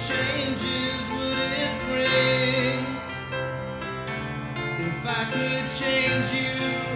changes would it bring if I could change you?